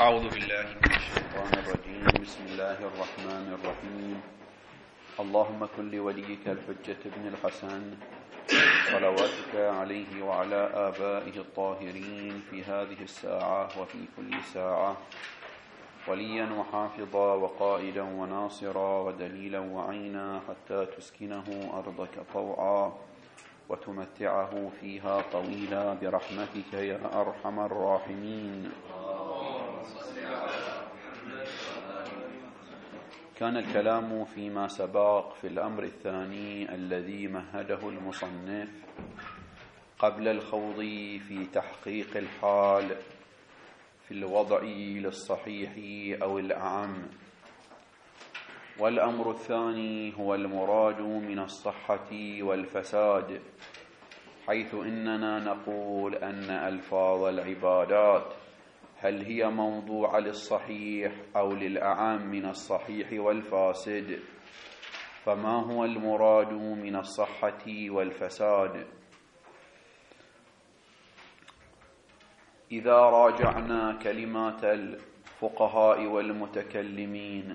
أعوذ بالله من الشيطان الرجيم. بسم الله الرحمن الرحيم. اللهم كن لوليك الحجة بن الحسن صلواتك عليه وعلى آبائه الطاهرين في هذه الساعة وفي كل ساعة وليا وحافظا وقائدا وناصرا ودليلا وعينا حتى تسكنه أرضك طوعا وتمتعه فيها طويلا برحمتك يا أرحم الراحمين. كان الكلام فيما سبق في الأمر الثاني الذي مهده المصنف قبل الخوض في تحقيق الحال في الوضع للصحيح أو الأعم، والأمر الثاني هو المراد من الصحة والفساد، حيث إننا نقول أن ألفاظ العبادات هل هي موضوع للصحيح أو للأعم من الصحيح والفاسد، فما هو المراد من الصحة والفساد؟ إذا راجعنا كلمات الفقهاء والمتكلمين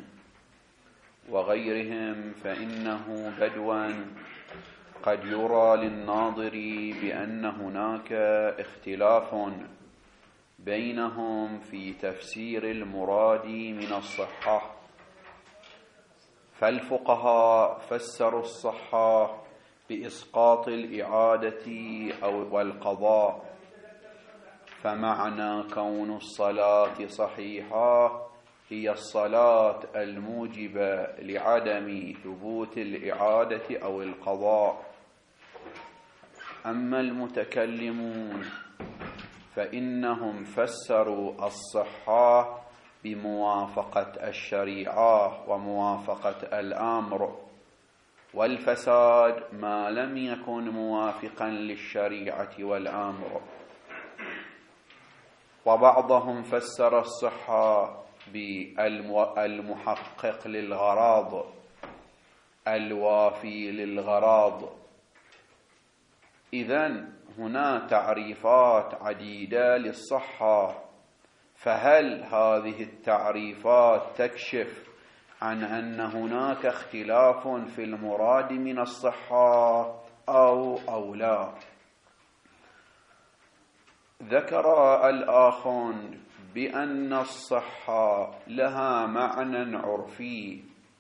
وغيرهم فإنه بدوا قد يرى للناظر بأن هناك اختلاف بينهم في تفسير المراد من الصحة، فالفقهاء فسروا الصحة بإسقاط الإعادة أو والقضاء، فمعنى كون الصلاة صحيحة هي الصلاة الموجبة لعدم ثبوت الإعادة أو القضاء. أما المتكلمون فإنهم فسروا الصحة بموافقة الشريعة وموافقة الأمر، والفساد ما لم يكن موافقا للشريعة والأمر. وبعضهم فسر الصحة بالمحقق للغراض الوافي للغراض. إذن هنا تعريفات عديدة للصحة، فهل هذه التعريفات تكشف عن أن هناك اختلاف في المراد من الصحة أو لا؟ ذكر الآخرون بأن الصحة لها معنى عرفي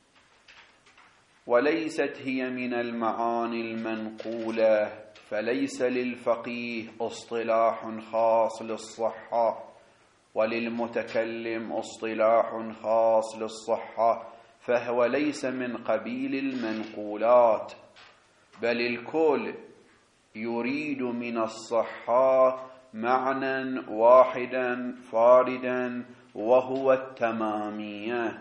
وليست هي من المعاني المنقولة، فليس للفقيه اصطلاح خاص للصحة وللمتكلم اصطلاح خاص للصحة، فهو ليس من قبيل المنقولات، بل الكل يريد من الصحة معنى واحدا فاردا وهو التمامية،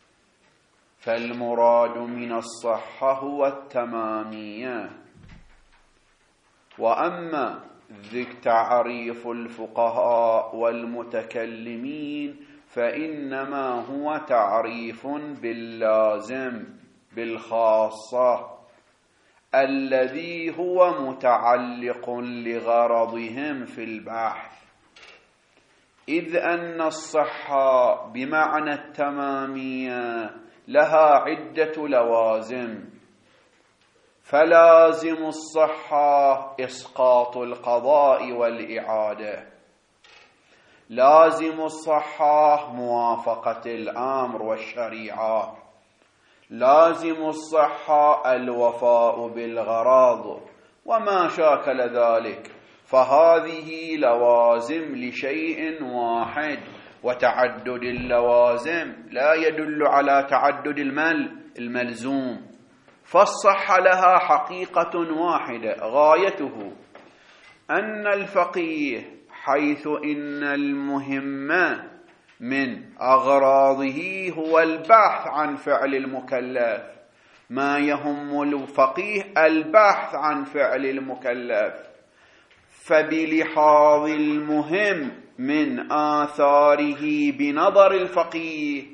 فالمراد من الصحة هو التمامية. وأما تعريف الفقهاء والمتكلمين فإنما هو تعريف باللازم بالخاصة الذي هو متعلق لغرضهم في البحث، إذ أن الصحة بمعنى التمامية لها عدة لوازم، فلازم الصحة إسقاط القضاء والإعادة، لازم الصحة موافقة الأمر والشريعة، لازم الصحة الوفاء بالغراض وما شاكل ذلك، فهذه لوازم لشيء واحد، وتعدد اللوازم لا يدل على تعدد الملزوم، فالصحة لها حقيقة واحدة غايته أن الفقيه حيث إن المهم من أغراضه هو البحث عن فعل المكلف، ما يهم الفقيه البحث عن فعل المكلف، فبلحاظ المهم من آثاره بنظر الفقيه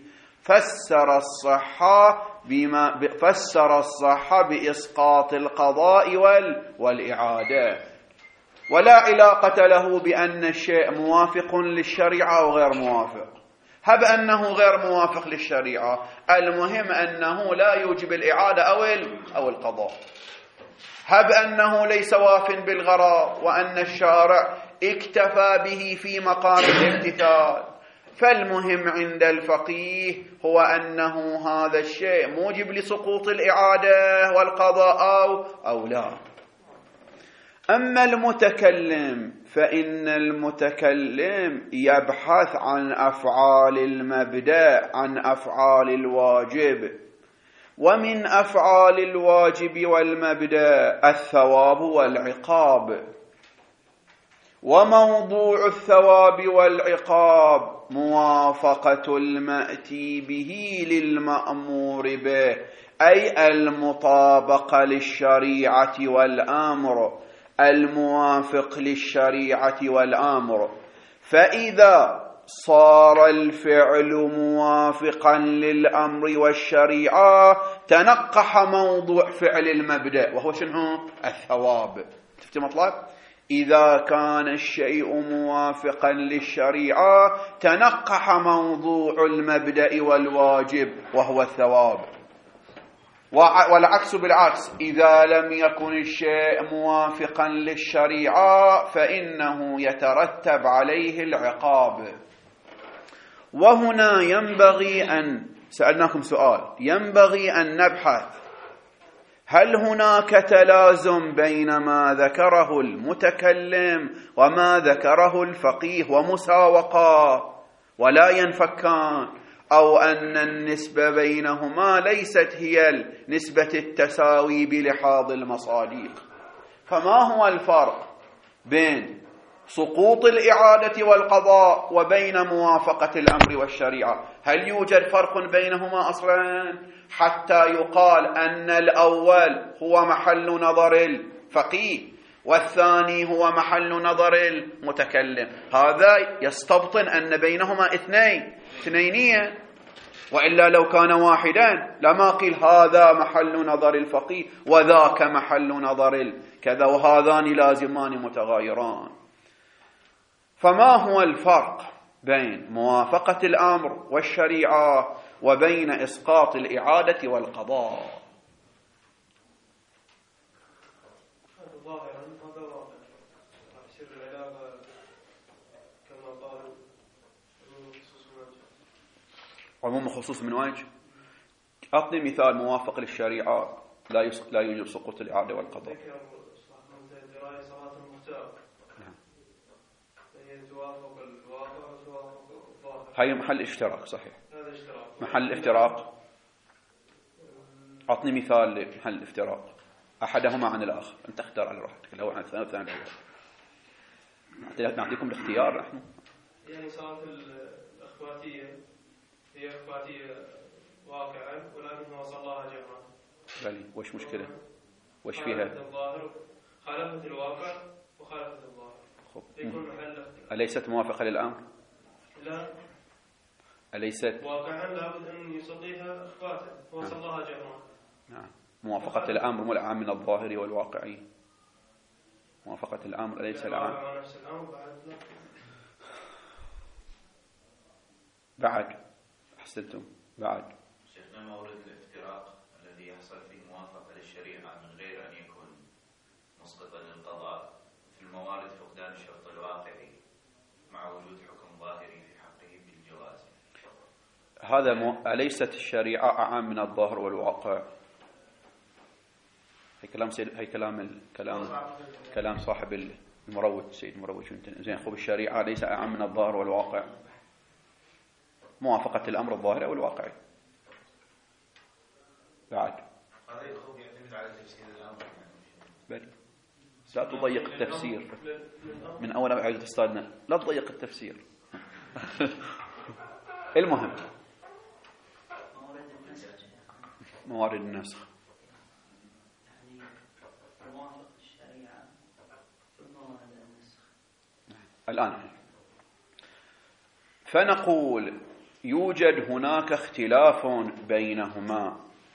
فسر الصحة بإسقاط القضاء والإعادة، ولا علاقة له بأن الشيء موافق للشريعة أو غير موافق، هب أنه غير موافق للشريعة، المهم أنه لا يوجب الإعادة أو القضاء. هب أنه ليس واف بالغرض وأن الشارع اكتفى به في مقام الامتثال، فالمهم عند الفقيه هو أنه هذا الشيء موجب لسقوط الإعادة والقضاء أو لا. أما المتكلم فإن المتكلم يبحث عن أفعال المبدأ، عن أفعال الواجب، ومن أفعال الواجب والمبدأ الثواب والعقاب، وموضوع الثواب والعقاب موافقة المأتي به للمأمور به، أي المطابقة للشريعة والأمر، الموافق للشريعة والأمر. فإذا صار الفعل موافقا للأمر والشريعة تنقح موضوع فعل المبدأ وهو شنو؟ الثواب. شفت مطلب؟ إذا كان الشيء موافقا للشريعة تنقح موضوع المبدأ والواجب وهو الثواب، والعكس بالعكس، إذا لم يكن الشيء موافقا للشريعة فإنه يترتب عليه العقاب. وهنا ينبغي أن سألناكم سؤال، ينبغي أن نبحث هل هناك تلازم بين ما ذكره المتكلم وما ذكره الفقيه ومساوقة ولا ينفكان، أو أن النسبة بينهما ليست هي نسبة التساوي بلحاظ المصادق؟ فما هو الفرق بين سقوط الإعادة والقضاء وبين موافقة الأمر والشريعة؟ هل يوجد فرق بينهما أصلا حتى يقال أن الأول هو محل نظر الفقيه والثاني هو محل نظر المتكلم؟ هذا يستبطن أن بينهما اثنينية، وإلا لو كان واحدا لما قيل هذا محل نظر الفقيه وذاك محل نظر كذا، وهذان لازمان متغايران. فما هو الفرق بين موافقة الأمر والشريعة وبين إسقاط الإعادة والقضاء؟ عموم خصوص من وجه. أعطني مثال موافق للشريعة لا يوجب سقوط الإعادة والقضاء. هاي محل اشتراك، صحيح، محل افتراق. أعطني مثال لمحل الافتراق، أحدهما عن الآخر، أنت اختار على راحتك، لو عن الثاني نعطيكم الاختيار نحن. يعني صارت الأخواتية هي أخواتية واقعا ولكن وصلها جمعا. بلي، وش مشكلة؟ وش فيها؟ الظاهر خالفت الواقع وخالفت الظاهر. يكون محل أليست موافقة للأمر؟ لا، أليست واقعا لابد أن يصليها أخواته وصلها جمعا. نعم، موافقة الأمر ملعام من الظاهر والواقعي. موافقة الأمر أليس العام؟ بعد أحسنتم. بعد شيخنا، مورد الافتراق الذي يحصل فيه موافقة للشريعة من غير أن يكون مسقطا للقضاء في الموارد فقدان الشرط الواقعي مع وجود حكم ظاهري في حقه بالجواز. هذا أليست الشريعة أعام من الظاهر والواقع؟ هي كلام صاحب المروج، سيد المروج. زين، خب الشريعة ليس أعام من الظاهر والواقع؟ موافقة الأمر الظاهري أو الواقعي. بعد هذا يعتمد على تفسير الأمر. بل لا تضيق التفسير من أول عيدة أستاذنا، لا تضيق التفسير. المهم موارد النسخ يعني موافق الشريعة في موارد النسخ. الآن فنقول يوجد هناك اختلاف بينهما،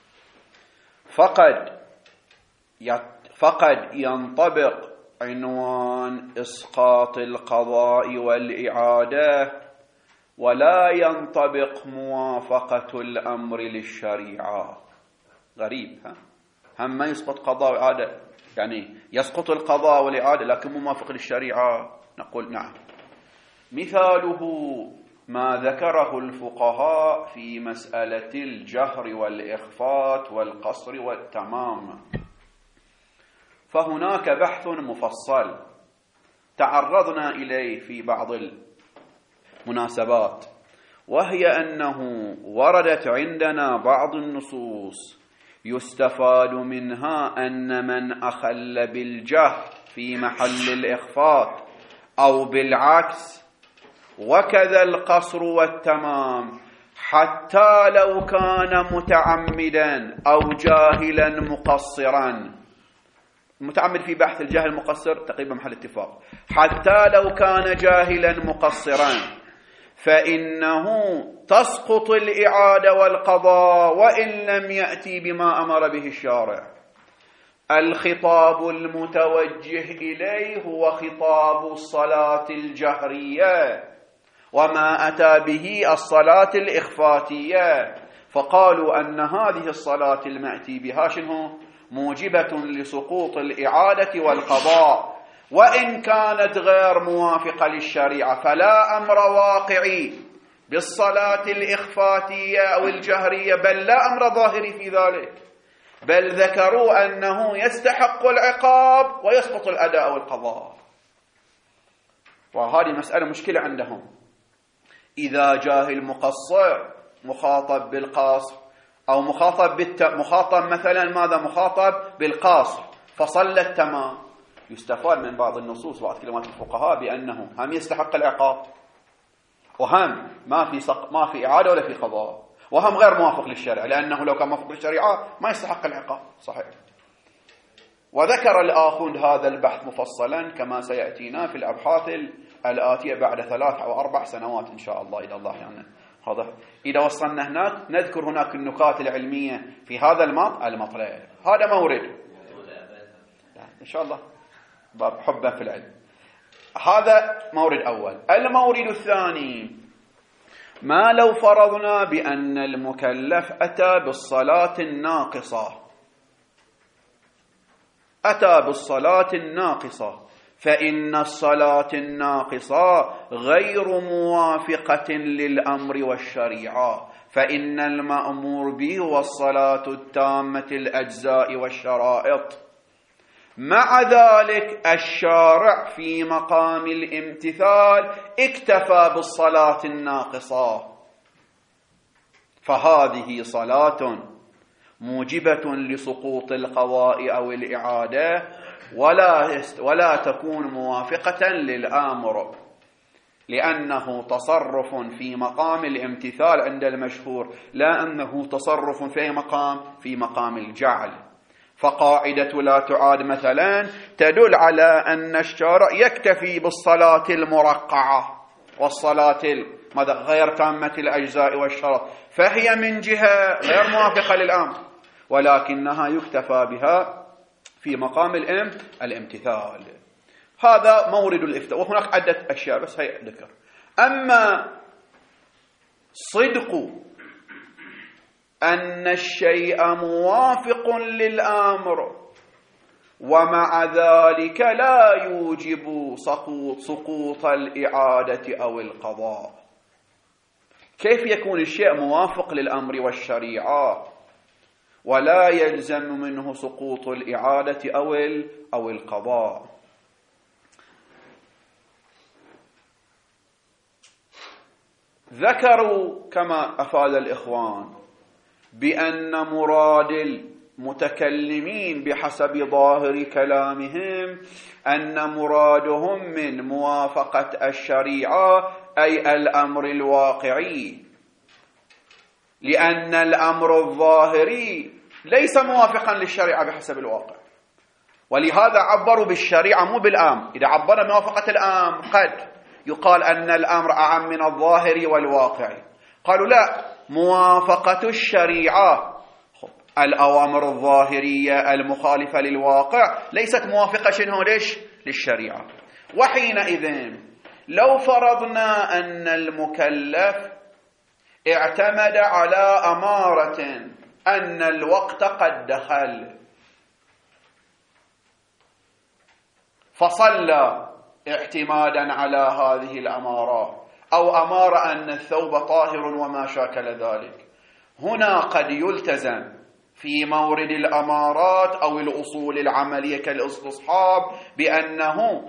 فقد ينطبق عنوان إسقاط القضاء والإعادة ولا ينطبق موافقة الأمر للشريعة. غريب، هم ما يسقط قضاء وإعادة، يعني يسقط القضاء والإعادة لكن موافق للشريعة. نقول نعم. مثاله ما ذكره الفقهاء في مسألة الجهر والإخفات والقصر والتمام. فهناك بحث مفصل تعرضنا إليه في بعض المناسبات، وهي أنه وردت عندنا بعض النصوص يستفاد منها أن من أخل بالجهر في محل الإخفات أو بالعكس، وكذا القصر والتمام، حتى لو كان متعمدا أو جاهلا مقصرا. متعمد في بحث الجهل المقصر تقريبا محل اتفاق. حتى لو كان جاهلا مقصرا فإنه تسقط الإعادة والقضاء وإن لم يأتي بما أمر به الشارع. الخطاب المتوجه إليه هو خطاب الصلاة الجهرية، وما أتى به الصلاة الإخفاتية. فقالوا أن هذه الصلاة المأتي بها شنو؟ موجبة لسقوط الإعادة والقضاء، وإن كانت غير موافقة للشريعة فلا أمر واقعي بالصلاة الإخفاتية أو الجهرية، بل لا أمر ظاهري في ذلك، بل ذكروا أنه يستحق العقاب ويسقط الأداء والقضاء. وهذه مسألة مشكلة عندهم. إذا جاهل مقصر مخاطب بالقاصر أو مخاطب مثلا ماذا؟ مخاطب بالقاصر فصلى التمام، يستفاد من بعض النصوص وبعض كلمات الفقهاء بأنه هم يستحق العقاب، وهم ما في إعادة ولا في قضاء، وهم غير موافق للشرع، لأنه لو كان موافق للشريعة ما يستحق العقاب. صحيح. وذكر الآخوند هذا البحث مفصلا كما سيأتينا في الأبحاث الآتية بعد 3 أو 4 سنوات إن شاء الله، إذا الله يعني هذا إذا وصلنا هناك نذكر هناك النكات العلمية في هذا المطلب. هذا مورد إن شاء الله باب حبا في العلم. هذا مورد أول. المورد الثاني، ما لو فرضنا بأن المكلف أتى بالصلاة الناقصة، فإن الصلاة الناقصة غير موافقة للأمر والشريعة، فإن المأمور به هو الصلاة التامة الأجزاء والشرائط. مع ذلك الشارع في مقام الامتثال اكتفى بالصلاة الناقصة، فهذه صلاة موجبة لسقوط القضاء أو الإعادة ولا تكون موافقة للآمر، لأنه تصرف في مقام الامتثال عند المشهور، لا أنه تصرف في مقام الجعل. فقاعدة لا تعاد مثلا تدل على أن الشارع يكتفي بالصلاة المرقعة والصلاة غير تامة الأجزاء والشرط، فهي من جهة غير موافقة للأمر، ولكنها يكتفى بها في مقام الامتثال. هذا مورد الإفتاء، وهناك عدة أشياء بس هي ذكر. أما صدق أن الشيء موافق للأمر ومع ذلك لا يوجب سقوط الإعادة أو القضاء، كيف يكون الشيء موافق للأمر والشريعة ولا يلزم منه سقوط الإعادة أو القضاء؟ ذكروا كما أفاد الإخوان بأن مراد المتكلمين بحسب ظاهر كلامهم أن مرادهم من موافقة الشريعة أي الأمر الواقعي، لأن الأمر الظاهري ليس موافقا للشريعة بحسب الواقع، ولهذا عبروا بالشريعة مو بالأمر. إذا عبر موافقة الأمر قد يقال أن الأمر أعم من الظاهر والواقع. قالوا لا، موافقة الشريعة الأوامر الظاهرية المخالفة للواقع ليست موافقة للشريعة، وحينئذ لو فرضنا أن المكلف اعتمد على أمارة أن الوقت قد دخل فصلى اعتمادا على هذه الأمارات، أو أمار أن الثوب طاهر وما شاكل ذلك، هنا قد يلتزم في مورد الأمارات أو الأصول العملية كالاستصحاب بأنه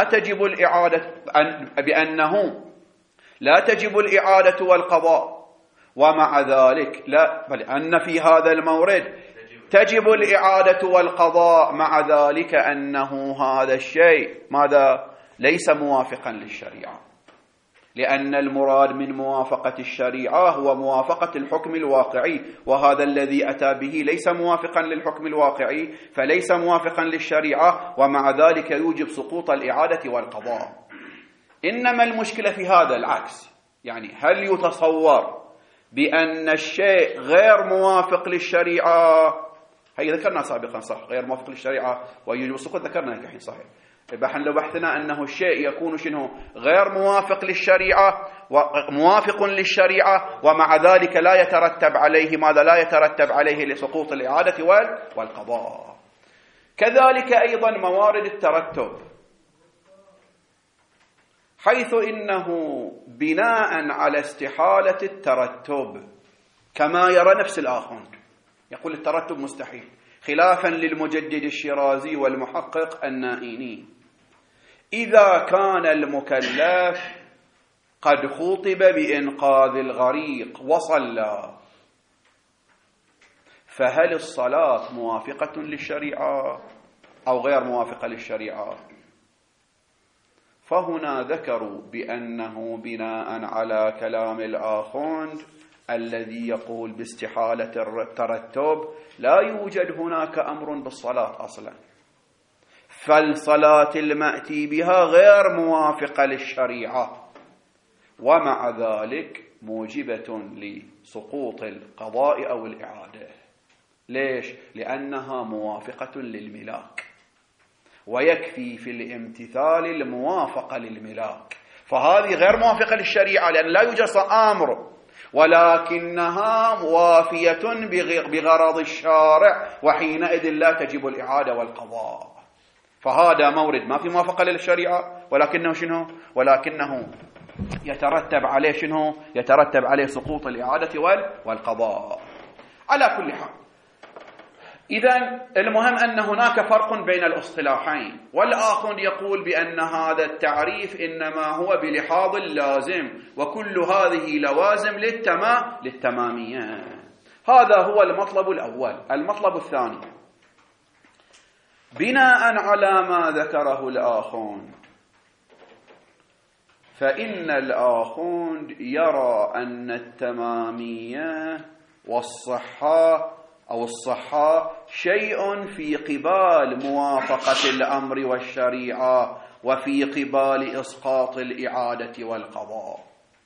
لا تجب الإعادة والقضاء، ومع ذلك لا، بل أن في هذا المورد تجب الإعادة والقضاء، مع ذلك أنه هذا الشيء ماذا؟ ليس موافقا للشريعة، لأن المراد من موافقة الشريعة هو موافقة الحكم الواقعي، وهذا الذي أتى به ليس موافقا للحكم الواقعي، فليس موافقا للشريعة، ومع ذلك يوجب سقوط الإعادة والقضاء. إنما المشكلة في هذا العكس، يعني هل يتصور بأن الشيء غير موافق للشريعة؟ هي ذكرنا سابقا صح، غير موافق للشريعة ويوجب السقوط، ذكرنا الحين صحيح. لو بحثنا أنه الشيء يكون شنو؟ غير موافق للشريعة وموافق للشريعة، ومع ذلك لا يترتب عليه ماذا؟ لا يترتب عليه لسقوط الإعادة والقضاء. كذلك أيضا موارد الترتب، حيث إنه بناء على استحالة الترتب كما يرى نفس الآخوند، يقول الترتب مستحيل، خلافا للمجدد الشيرازي والمحقق النائيني. إذا كان المكلف قد خُطب بإنقاذ الغريق وصلى، فهل الصلاة موافقة للشريعة أو غير موافقة للشريعة؟ فهنا ذكروا بأنه بناء على كلام الآخوند الذي يقول باستحالة الترتب لا يوجد هناك أمر بالصلاة أصلا، فالصلاة المأتي بها غير موافقة للشريعة، ومع ذلك موجبة لسقوط القضاء أو الإعادة. ليش؟ لأنها موافقة للملاك، ويكفي في الامتثال الموافقة للملاك، فهذه غير موافقة للشريعة لأن لا يوجد أمر، ولكنها وافية بغرض الشارع، وحينئذ لا تجب الإعادة والقضاء. فهذا مورد ما في موافقة للشريعة، ولكنه شنو؟ ولكنه يترتب عليه شنو؟ يترتب عليه سقوط الإعادة والقضاء. على كل حال، إذن المهم أن هناك فرق بين الاصطلاحين، والآخر يقول بأن هذا التعريف إنما هو بلحاظ اللازم، وكل هذه لوازم للتمامية. هذا هو المطلب الأول. المطلب الثاني، بناء على ما ذكره الآخون، فإن الآخون يرى أن التمامية والصحة أو الصحة شيء في قبال موافقة الأمر والشريعة، وفي قبال إسقاط الإعادة والقضاء.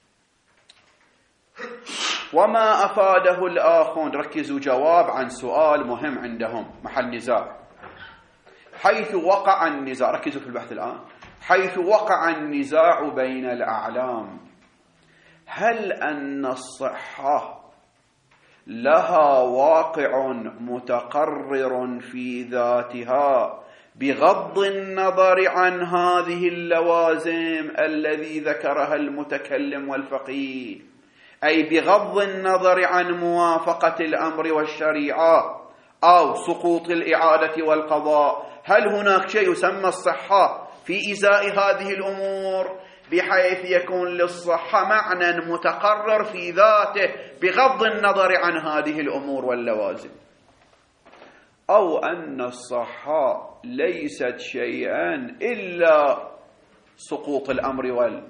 وما أفاده الآخون، ركزوا، جواب عن سؤال مهم عندهم محل نزاع، حيث وقع النزاع، ركزوا في البحث الآن، حيث وقع النزاع بين الأعلام، هل أن الصحة لها واقع متقرر في ذاتها بغض النظر عن هذه اللوازم الذي ذكرها المتكلم والفقيه، أي بغض النظر عن موافقة الأمر والشريعة أو سقوط الإعادة والقضاء، هل هناك شيء يسمى الصحة في إزاء هذه الأمور بحيث يكون للصحة معنى متقرر في ذاته بغض النظر عن هذه الأمور واللوازم، أو أن الصحة ليست شيئا إلا سقوط الأمر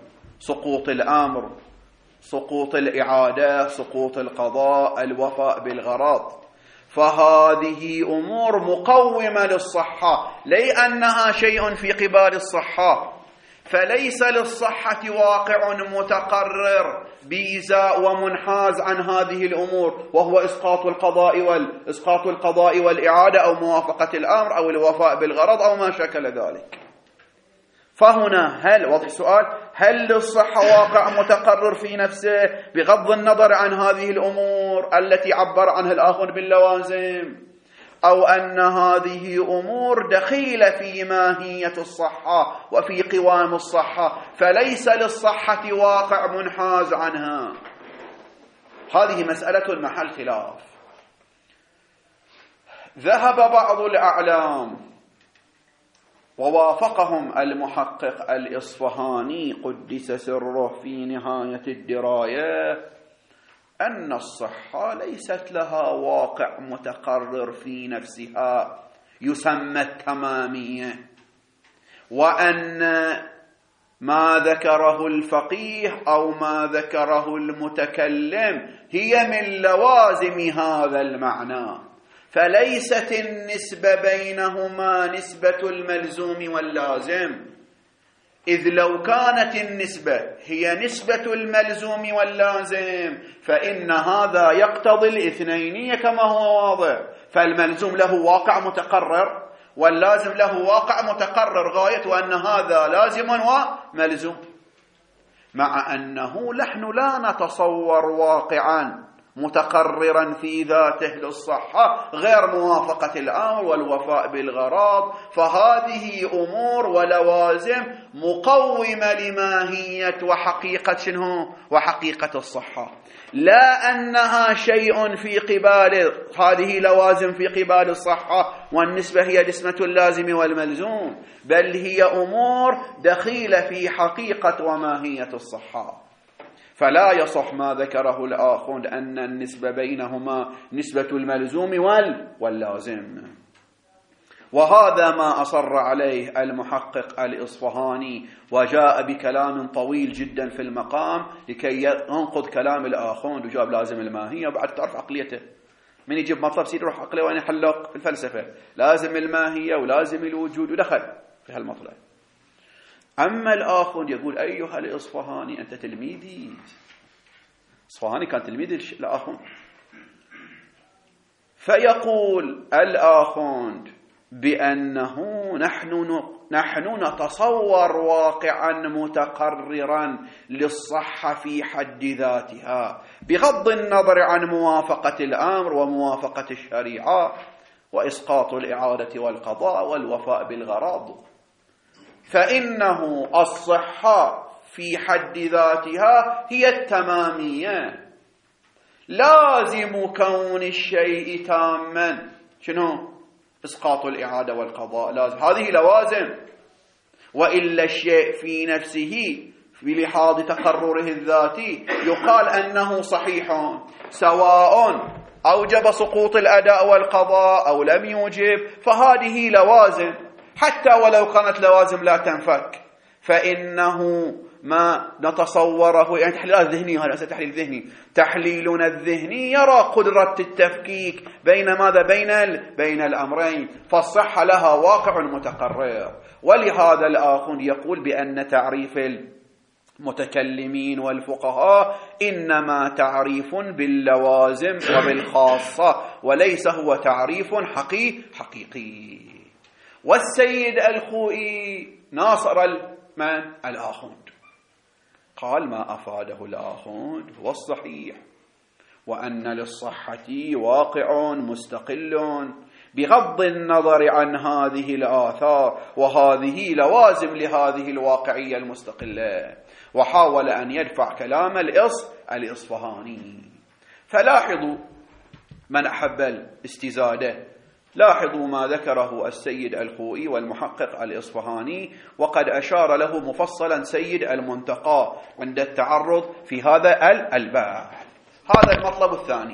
سقوط الإعادة، سقوط القضاء، الوفاء بالغرض، فهذه أمور مقومة للصحة، لأنها شيء في قبال الصحة، فليس للصحة واقع متقرر بإزاء ومنحاز عن هذه الأمور، وهو إسقاط القضاء والإعادة أو موافقة الأمر أو الوفاء بالغرض أو ما شكل ذلك. فهنا هل وضع السؤال هل للصحة واقع متقرر في نفسه بغض النظر عن هذه الأمور التي عبر عنها الآخر باللوازم، أو أن هذه أمور دخيلة في ماهية الصحة وفي قوام الصحة فليس للصحة واقع منحاز عنها؟ هذه مسألة محل خلاف. ذهب بعض الأعلام ووافقهم المحقق الإصفهاني قدس سره في نهاية الدراية أن الصحة ليست لها واقع متقرر في نفسها يسمى التمامية، وأن ما ذكره الفقيه أو ما ذكره المتكلم هي من لوازم هذا المعنى، فليست النسبة بينهما نسبة الملزوم واللازم، إذ لو كانت النسبة هي نسبة الملزوم واللازم فإن هذا يقتضي الاثنينية كما هو واضح، فالملزوم له واقع متقرر واللازم له واقع متقرر غاية وأن هذا لازم وملزوم، مع أنه نحن لا نتصور واقعا متقررا في ذاته للصحة غير موافقة الأمر والوفاء بالغراض، فهذه أمور ولوازم مقومة لماهية وحقيقة شنو؟ وحقيقة الصحة، لا أنها شيء في قبال هذه لوازم في قبال الصحة والنسبة هي نسبة اللازم والملزوم، بل هي أمور دخيلة في حقيقة وماهية الصحة. فلا يصح ما ذكره الآخر أن النسبة بينهما نسبة الملزوم واللازم، وهذا ما أصر عليه المحقق الإصفهاني، وجاء بكلام طويل جدا في المقام لكي ينقض كلام الآخر، وجاب لازم الماهية، وبعد تعرف عقليته من يجيب مطلب سيد روح عقله وين يحلق في الفلسفة، لازم الماهية ولازم الوجود، ودخل في هالمطلب. أما الآخر يقول أيها الإصفهاني أنت تلميذي، إصفهاني كان تلميذ الآخر، فيقول الآخر بأنه نحن نتصور واقعا متقررا للصحة في حد ذاتها بغض النظر عن موافقة الأمر وموافقة الشريعة وإسقاط الإعادة والقضاء والوفاء بالغراض، فإنه الصحة في حد ذاتها هي التمامية، لازم كون الشيء تاما شنو؟ إسقاط الإعادة والقضاء، لازم هذه لوازم، وإلا الشيء في نفسه بلحاظ تقرره الذاتي يقال أنه صحيح سواء أوجب سقوط الأداء والقضاء أو لم يوجب، فهذه لوازم حتى ولو كانت لوازم لا تنفك، فإنه ما نتصوره يعني تحليلات ذهنية، هذا تحليل ذهني، تحليلنا الذهني يرى قدرة التفكيك بين ماذا؟ بين الأمرين، فالصحة لها واقع متقرر. ولهذا الآخر يقول بأن تعريف المتكلمين والفقهاء إنما تعريف باللوازم وبالخاصة، وليس هو تعريف حقيقي. والسيد الخوئي ناصر من الآخر، قال ما أفاده الآخر هو الصحيح، وأن للصحة واقع مستقل بغض النظر عن هذه الآثار، وهذه لوازم لهذه الواقعية المستقلة، وحاول أن يدفع كلام الإصفهاني. فلاحظوا من أحب الاستزادة، لاحظوا ما ذكره السيد الخوئي والمحقق الإصفهاني، وقد أشار له مفصلا سيد المنتقى عند التعرض في هذا البحث. هذا المطلب الثاني،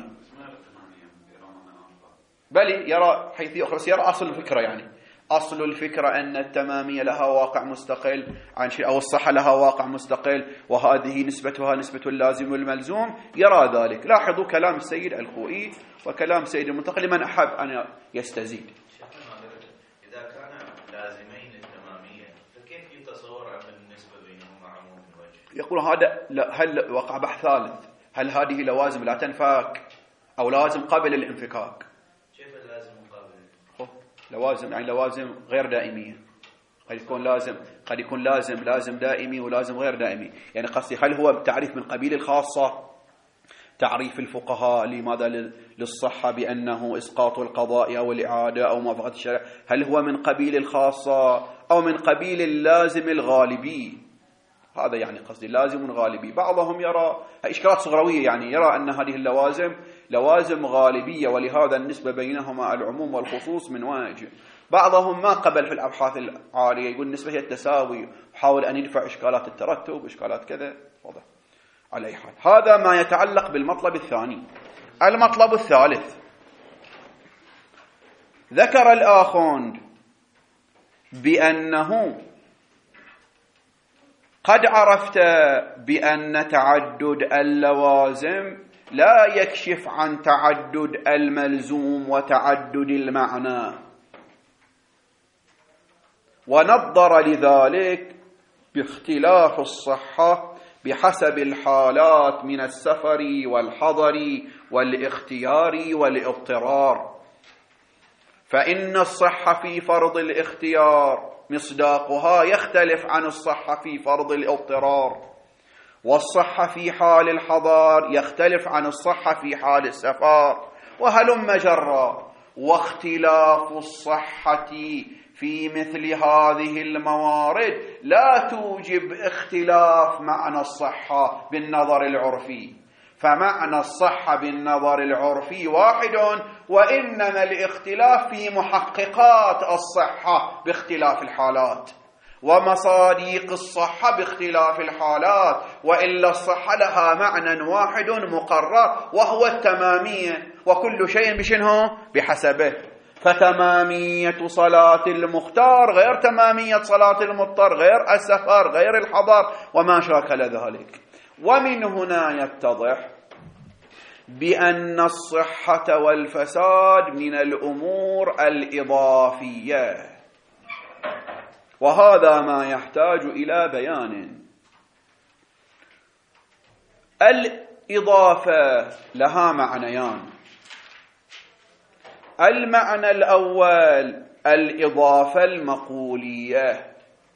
بل يرى حيث يخرس يرى أصل الفكرة، يعني أصل الفكرة أن التمامية لها واقع مستقل عن شيء، أو الصحة لها واقع مستقل، وهذه نسبتها نسبة اللازم والملزوم، يرى ذلك. لاحظوا كلام السيد الخوئي وكلام سيد المنتقى لمن أحب أن يستزيد. إذا كان لازمين التمامية فكيف يتصور أن النسبة بينهما عموم الوجه؟ يقول هذا هل وقع بحث ثالث، هل هذه لوازم لا تنفك أو لازم قبل الانفكاك؟ كيف اللازم قابل؟ لوازم يعني لوازم غير دائمية، قد يكون لازم دائمي ولازم غير دائمي. يعني قصدي هل هو تعريف من قبيل الخاصة، تعريف الفقهاء لماذا للصحة بأنه إسقاط القضاء أو الإعادة أو موافقة الشرع، هل هو من قبيل الخاصة أو من قبيل اللازم الغالبي؟ هذا يعني قصدي لازم غالبي. بعضهم يرى إشكالات صغروية، يعني يرى أن هذه اللوازم لوازم غالبية، ولهذا النسبة بينهما العموم والخصوص من وجه. بعضهم ما قبل في الأبحاث العالية، يقول النسبة هي التساوي، وحاول أن يدفع إشكالات الترتب إشكالات كذا. واضح. على أي حال هذا ما يتعلق بالمطلب الثاني. المطلب الثالث، ذكر الآخوند بأنه قد عرفت بأن تعدد اللوازم لا يكشف عن تعدد الملزوم وتعدد المعنى، ونظر لذلك باختلاف الصحة بحسب الحالات من السفر والحضر والاختيار والاضطرار. فإن الصحة في فرض الاختيار مصداقها يختلف عن الصحة في فرض الاضطرار، والصحة في حال الحضر يختلف عن الصحة في حال السفر، وهلم جرا. واختلاف الصحة في مثل هذه الموارد لا توجب اختلاف معنى الصحة بالنظر العرفي، فمعنى الصحة بالنظر العرفي واحد، وإنما الاختلاف في محققات الصحة باختلاف الحالات، ومصادق الصحة باختلاف الحالات، وإلا الصحة لها معنى واحد مقرر وهو التمامية، وكل شيء بشنه بحسبه. فتمامية صلاة المختار غير تمامية صلاة المضطر، غير السفر غير الحضر، وما شاكل ذلك. ومن هنا يتضح بأن الصحة والفساد من الأمور الإضافية، وهذا ما يحتاج إلى بيان. الإضافة لها معنيان. المعنى الأول الإضافة المقولية،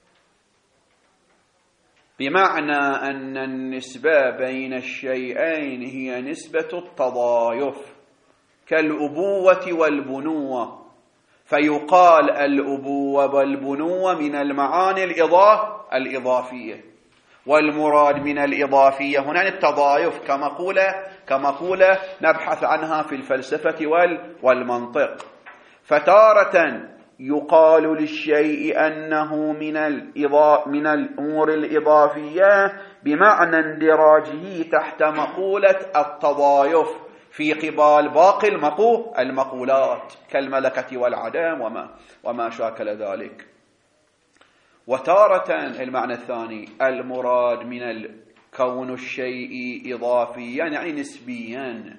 بمعنى أن النسبة بين الشيئين هي نسبة التضايف، كالأبوة والبنوة، فيقال الأبوة والبنوة من المعاني الإضافية، والمراد من الإضافية هنا التضايف، كمقولة نبحث عنها في الفلسفة والمنطق. فتارة يقال للشيء أنه من الأمور الإضافية بمعنى اندراجه تحت مقولة التضايف في قبال باقي المقولات كالملكة والعدم وما شاكل ذلك. وتارة المعنى الثاني المراد من كون الشيء إضافيا يعني نسبيا،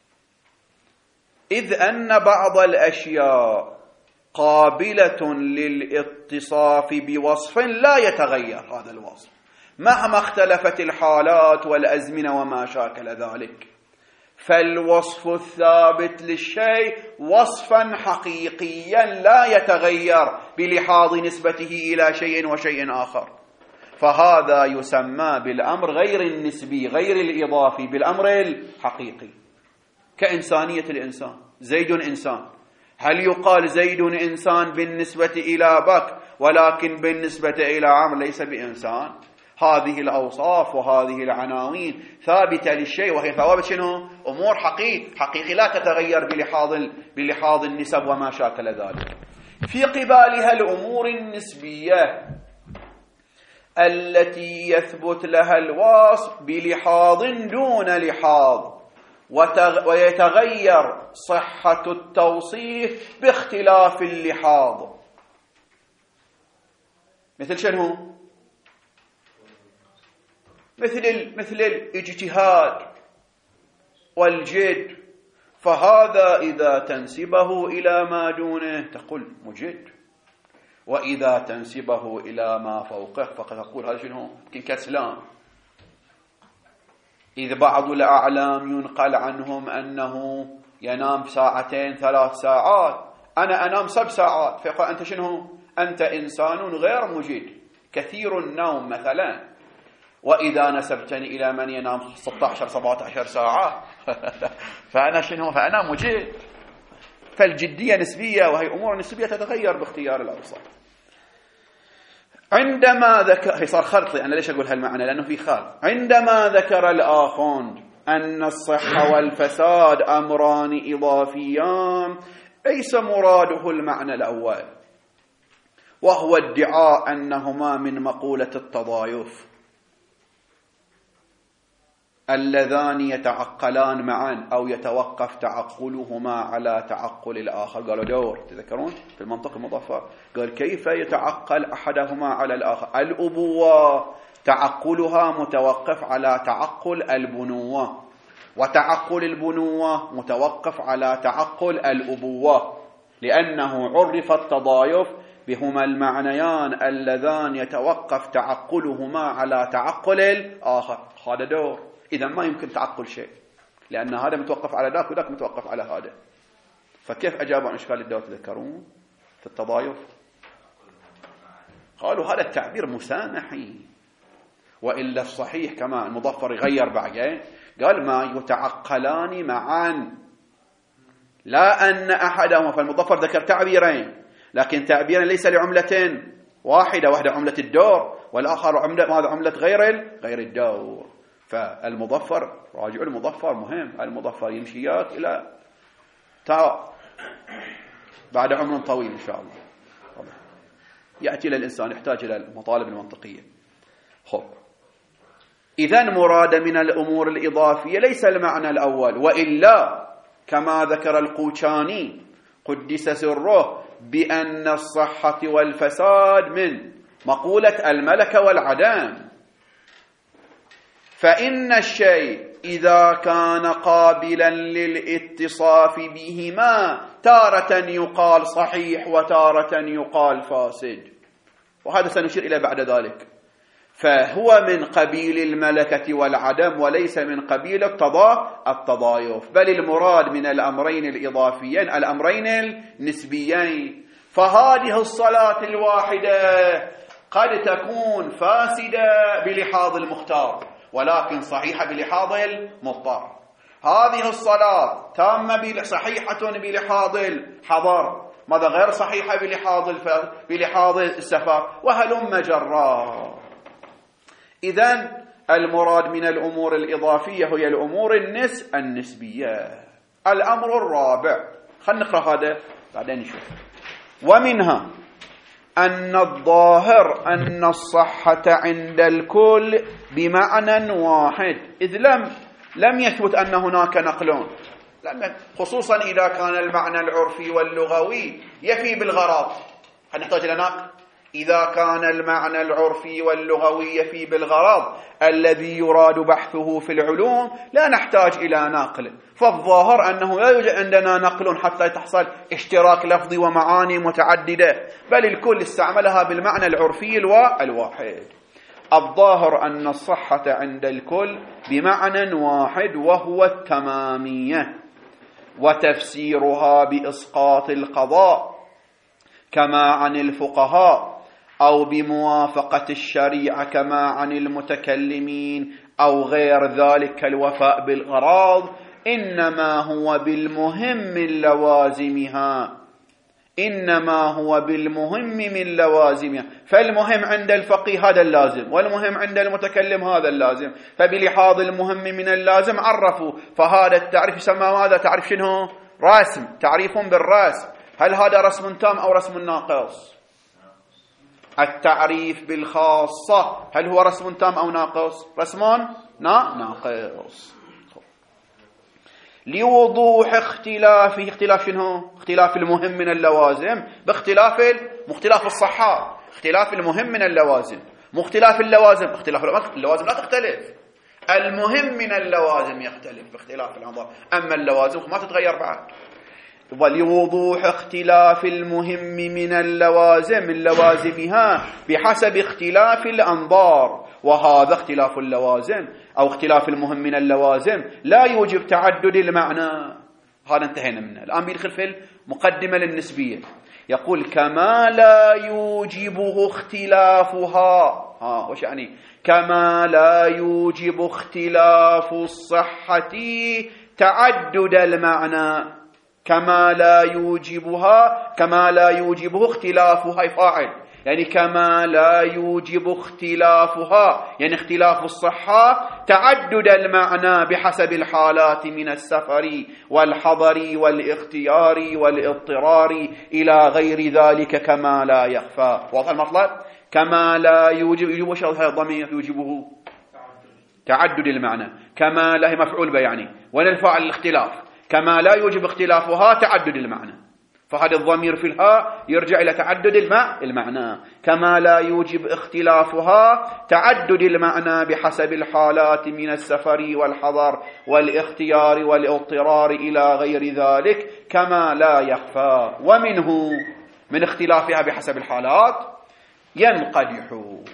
إذ أن بعض الأشياء قابلة للاتصاف بوصف لا يتغير هذا الوصف مهما اختلفت الحالات والأزمنة وما شاكل ذلك، فالوصف الثابت للشيء وصفا حقيقيا لا يتغير بلحاظ نسبته إلى شيء وشيء آخر، فهذا يسمى بالأمر غير النسبي غير الإضافي، بالأمر الحقيقي. كإنسانية الإنسان، زيد إنسان، هل يقال زيد إنسان بالنسبة إلى بكر ولكن بالنسبة إلى عمرو ليس بإنسان؟ هذه الأوصاف وهذه العناوين ثابتة للشيء، وهي ثوابت شنو؟ أمور حقيقي لا تتغير بلحاظ النسب وما شاكل ذلك. في قبالها الأمور النسبية التي يثبت لها الوصف بلحاظ دون لحاظ، ويتغير صحة التوصيف باختلاف اللحاظ. مثل شنو؟ مثل الاجتهاد والجد، فهذا إذا تنسبه إلى ما دونه تقول مجد، وإذا تنسبه إلى ما فوقه فقد تقول هذا شنو؟ كسلان. إذ بعض الأعلام ينقل عنهم أنه ينام 2-3 ساعات، أنا أنام 7 ساعات، فيقول أنت شنو؟ أنت إنسان غير مجيد كثير النوم مثلا، وإذا نسبتني إلى من ينام 16-17 ساعة فأنا شنو؟ فأنا مجيد. فالجدية نسبية، وهي أمور نسبية تتغير باختيار الأوساط. عندما ذكر، هي صار خلطي، أنا ليش أقول هالمعنى؟ لأنه في خلط. عندما ذكر الآخون أن الصحة والفساد أمران إضافيان، ليس مراده المعنى الأول، وهو ادعاء أنهما من مقولة التضايف، اللذان يتعقلان معا أو يتوقف تعقلهما على تعقل الآخر. قالوا دور، تذكرون في المنطق المظفر قال كيف يتعقل أحدهما على الآخر؟ الأبوة تعقلها متوقف على تعقل البنوة، وتعقل البنوة متوقف على تعقل الأبوة، لأنه عرف التضايف بهما المعنيان اللذان يتوقف تعقلهما على تعقل الآخر. هذا دور. إذا ما يمكن تعقل شيء، لأن هذا متوقف على ذاك وذاك متوقف على هذا. فكيف أجابوا عن إشكال الدور؟ تذكرون في التضايف قالوا هذا التعبير مسامحي، وإلا الصحيح كما المظفر يغير بعدين قال ما يتعقلان معا، لا أن أحدهما. فالمظفر ذكر تعبيرين، لكن تعبيرا ليس لعملة واحدة، واحدة عملة الدور والآخر عملة غير الدور. فالمظفر راجع المظفر مهم، المظفر يمشيات إلى بعد عمر طويل إن شاء الله يأتي للإنسان يحتاج إلى المطالب المنطقية. خب، إذن مراد من الأمور الإضافية ليس المعنى الأول، وإلا كما ذكر القوشاني قدس سره بأن الصحة والفساد من مقولة الملكة والعدم. فإن الشيء إذا كان قابلا للاتصاف بهما تارة يقال صحيح وتارة يقال فاسد، وهذا سنشير إلى بعد ذلك. فهو من قبيل الملكة والعدم وليس من قبيل التضايف، بل المراد من الأمرين الإضافيين الأمرين النسبيين. فهذه الصلاة الواحدة قد تكون فاسدة بلحاظ المختار، ولكن صحيحة بلحاظ المضطر. هذه الصلاة تامة صحيحة بلحاظ الحضر، ماذا غير صحيحة بلحاظ السفر، وهلم جرا. إذن المراد من الأمور الإضافية هي الأمور النسبية. الأمر الرابع، خلينا نقرأ هذا بعدين نشوف. ومنها أن الظاهر أن الصحة عند الكل بمعنى واحد، إذ لم يثبت أن هناك نقلون، خصوصا إذا كان المعنى العرفي واللغوي يفي بالغرض. هل نحتاج إلى نقل؟ إذا كان المعنى العرفي واللغوي يفي بالغرض الذي يراد بحثه في العلوم لا نحتاج إلى نقل. فالظاهر أنه لا يوجد عندنا نقل حتى تحصل اشتراك لفظي ومعاني متعددة، بل الكل استعملها بالمعنى العرفي الواحد. الظاهر أن الصحة عند الكل بمعنى واحد وهو التمامية، وتفسيرها بإسقاط القضاء كما عن الفقهاء، أو بموافقة الشريعة كما عن المتكلمين، أو غير ذلك كالوفاء بالغراض، إنما هو بالمهم من لوازمها. فالمهم عند الفقيه هذا اللازم، والمهم عند المتكلم هذا اللازم، فبلحاظ المهم من اللازم عرفوا. فهذا التعريف يسمى ماذا؟ تعريف شنو؟ رسم، تعريف بالرسم. هل هذا رسم تام أو رسم ناقص؟ التعريف بالخاصة هل هو رسم تام أو ناقص؟ رسم ناقص. لوضوح اختلاف شنو؟ اختلاف المهم من اللوازم باختلاف مختلاف الصحة. اختلاف المهم من اللوازم، مختلاف اللوازم، اختلاف اللوازم لا تختلف، المهم من اللوازم يختلف باختلاف الأنظار، أما اللوازم ما تتغير بعد. ولوضوح اختلاف المهم من اللوازم من لوازمها بحسب اختلاف الأنظار، وهذا اختلاف اللوازم أو اختلاف المهم من اللوازم لا يوجب تعدد المعنى. هذا انتهينا منه. الآن بيدخل في المقدمة للنسبية. يقول كما لا يوجبه اختلافها. وش يعني كما لا يوجب اختلاف الصحة تعدد المعنى؟ كما لا يوجبه اختلافها فاعل، يعني كما لا يوجب اختلافها، يعني اختلاف الصحة تعدد المعنى بحسب الحالات من السفر والحضر والاختيار والاضطرار إلى غير ذلك كما لا يخفى. واضح المطلب؟ كما لا يوجب وش هذا الضمير يوجبه؟ تعدد المعنى. كما لا هي مفعول به يعني، وين الفاعل؟ الاختلاف. كما لا يوجب اختلافها تعدد المعنى، فهذا الضمير في الهاء يرجع إلى تعدد المعنى. كما لا يوجب اختلافها تعدد المعنى بحسب الحالات من السفر والحضر والاختيار والاضطرار إلى غير ذلك كما لا يخفى. ومنه من اختلافها بحسب الحالات ينقدح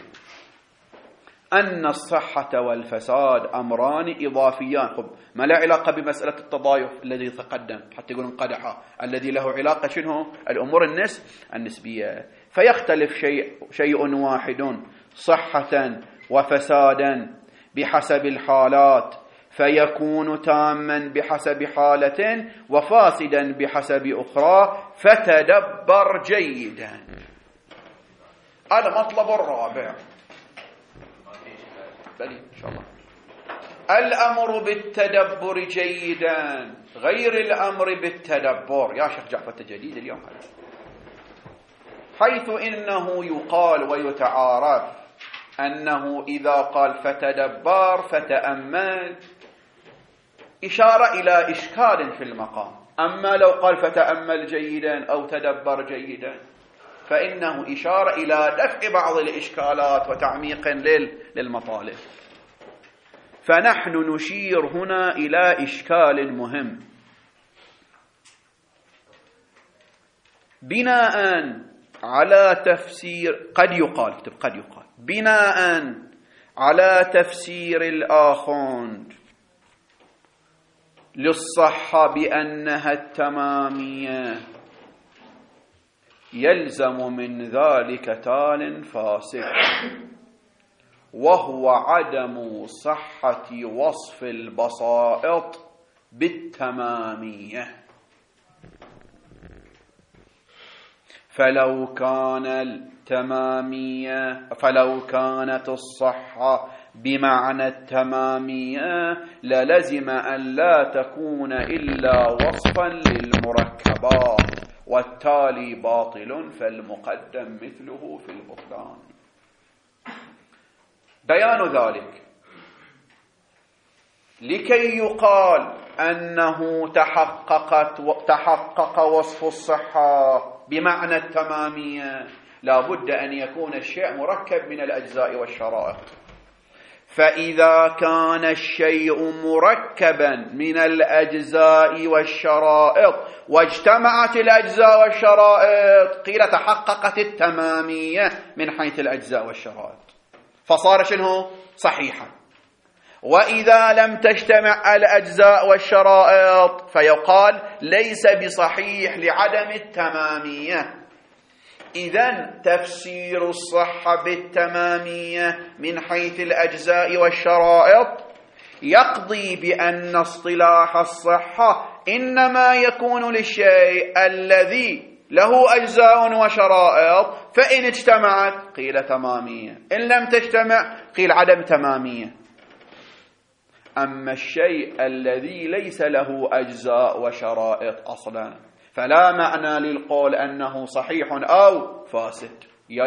أن الصحة والفساد أمران إضافيان. ما لا علاقة بمسألة التضايف الذي تقدم حتى يقول انقدح، الذي له علاقة شنو؟ الأمور النسبية. فيختلف شيء واحد صحة وفسادا بحسب الحالات، فيكون تاما بحسب حالة وفاسدا بحسب أخرى. فتدبر جيدا. المطلب الرابع إن شاء الله الأمر بالتدبر جيدا غير الأمر بالتدبر. يا شيخ جعفر جديد اليوم هذا، حيث إنه يقال ويتعارف أنه إذا قال فتدبر فتأمل إشارة إلى إشكال في المقام، أما لو قال فتأمل جيدا أو تدبر جيدا فإنه إشارة إلى دفع بعض الإشكالات وتعميق للمطالب. فنحن نشير هنا إلى إشكال مهم بناء على تفسير قد يقال بناء على تفسير الآخوند للصحة بأنها التمامية، يلزم من ذلك تال فاسد، وهو عدم صحة وصف البسائط بالتمامية. فلو كانت الصحة بمعنى التمامية للزم أن لا تكون إلا وصفا للمركبات، والتالي باطل فالمقدم مثله في البطلان. بيان ذلك لكي يقال أنه تحقق وصف الصحة بمعنى التمامية لا بد أن يكون الشيء مركب من الأجزاء والشرائط. فإذا كان الشيء مركبا من الأجزاء والشرائط واجتمعت الأجزاء والشرائط قيل تحققت التمامية من حيث الأجزاء والشرائط، فصار شنو؟ صحيحا. وإذا لم تجتمع الأجزاء والشرائط فيقال ليس بصحيح لعدم التمامية. إذن تفسير الصحة بالتمامية من حيث الأجزاء والشرائط يقضي بأن اصطلاح الصحة إنما يكون للشيء الذي له أجزاء وشرائط، فإن اجتمعت قيل تمامية، إن لم تجتمع قيل عدم تمامية. أما الشيء الذي ليس له أجزاء وشرائط أصلا فلا معنى للقول أنه صحيح أو فاسد.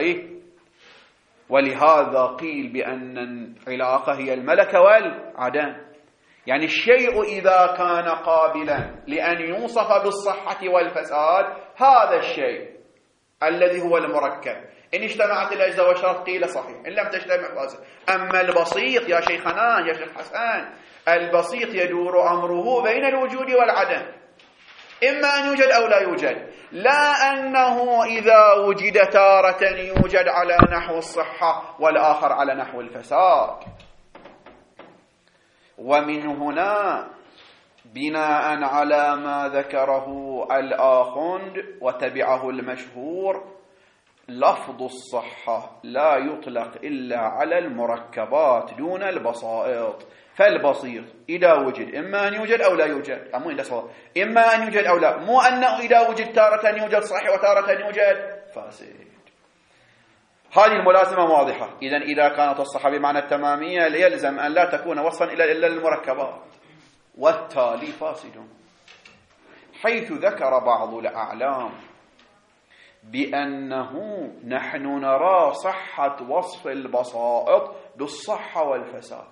ولهذا قيل بأن العلاقة هي الملكة والعدم، يعني الشيء إذا كان قابلا لأن يوصف بالصحة والفساد هذا الشيء الذي هو المركب إن اجتمعت الأجزاء والشرط قيل صحيح، إن لم تجتمع فاسد. أما البسيط يا شيخنا يا شيخ حسن، البسيط يدور أمره بين الوجود والعدم، إما أن يوجد أو لا يوجد، لا أنه إذا وجد تارة يوجد على نحو الصحة والآخر على نحو الفساد. ومن هنا بناء على ما ذكره الآخوند وتبعه المشهور، لفظ الصحة لا يطلق إلا على المركبات دون البسائط. فالبسيط إذا وجد إما أن يوجد أو لا يوجد، إما أن يوجد أو لا، مو أنه إذا وجد تارة يوجد صحيح وتارة يوجد فاسد. هذه الملازمة واضحة. إذا كانت الصحة بمعنى التمامية يلزم أن لا تكون وصفا إلا المركبات، والتالي فاسد. حيث ذكر بعض الأعلام بأنه نحن نرى صحة وصف البسائط بالصحة والفساد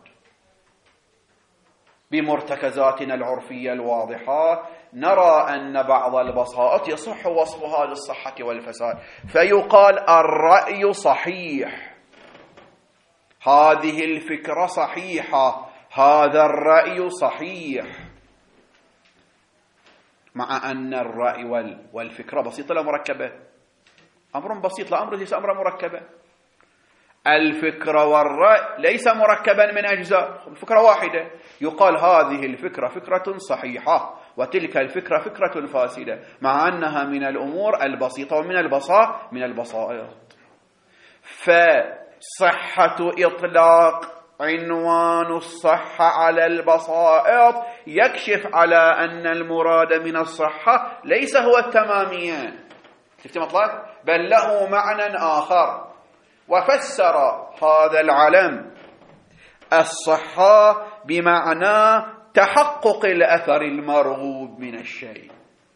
بمرتكزاتنا العرفية الواضحة، نرى أن بعض البسائط يصح وصفها للصحة والفساد، فيقال الرأي صحيح، هذه الفكرة صحيحة، هذا الرأي صحيح، مع أن الرأي والفكرة بسيطة لا مركبة. أمر بسيط لا أمر ليس أمر مركبة. الفكرة والرأي ليس مركبا من أجزاء، الفكرة واحدة. يقال هذه الفكرة فكرة صحيحة وتلك الفكرة فكرة فاسدة، مع أنها من الأمور البسيطة ومن البسائط. فصحة إطلاق عنوان الصحة على البسائط يكشف على أن المراد من الصحة ليس هو التمامية، شفت مطلق؟ بل له معنى آخر. وفسر هذا العلم الصحة بمعنى تحقق الأثر المرغوب من الشيء،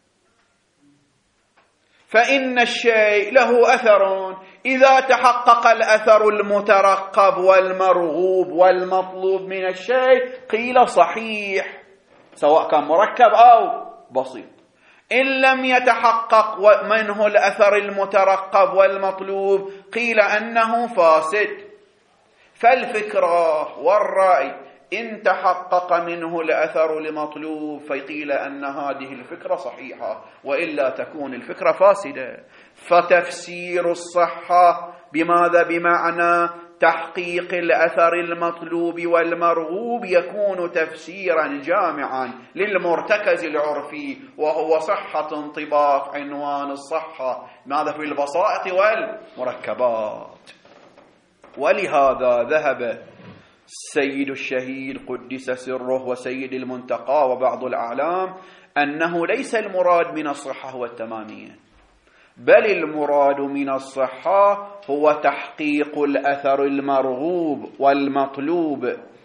فإن الشيء له أثر، إذا تحقق الأثر المترقب والمرغوب والمطلوب من الشيء قيل صحيح، سواء كان مركب أو بسيط. إن لم يتحقق منه الأثر المترقب والمطلوب قيل أنه فاسد. فالفكرة والرأي إن تحقق منه الأثر المطلوب فقيل أن هذه الفكرة صحيحة، وإلا تكون الفكرة فاسدة. فتفسير الصحة بماذا؟ بمعنى تحقيق الأثر المطلوب والمرغوب يكون تفسيرا جامعا للمرتكز العرفي، وهو صحة انطباق عنوان الصحة ماذا في البسائط والمركبات. ولهذا ذهب السيد الشهيد قدس سره وسيد المنتقى وبعض الأعلام أنه ليس المراد من الصحة هو التمامية، بل المراد من الصحة هو تحقيق الأثر المرغوب والمطلوب،